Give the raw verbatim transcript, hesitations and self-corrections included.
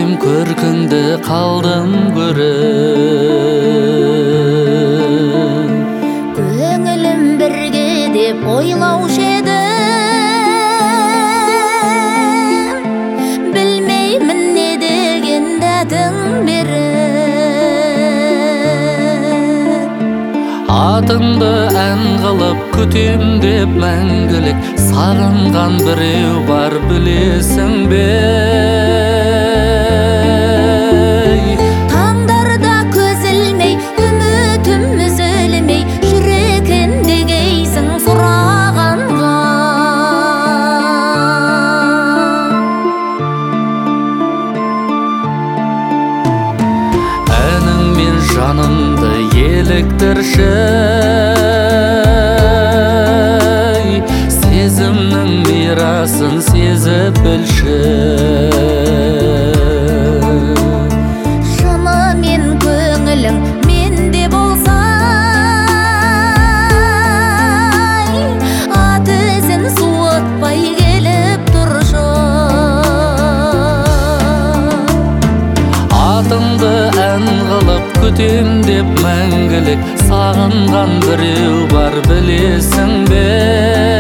күтем көркіңді қалдым көріп. Көңілім бірге деп ойлаушы едім, білмеймін не деген дәтің беріп. Атыңды ән қылып күтем деп мәңгілік, сағынған біреу бар білесің бе? Таңдарда көз ілмей, үмітім үзілмей, жүрегін дегейсің сұрағанға. Әніңмен жанымды еліктірші, сезімнің мирасын сезіп білші. Шынымен көңілің менде болса, ат ізін суытпай келіп тұршы. Атыңды ән қылып күтем деп мәңгілік, сағынған біреу бар білесің бе?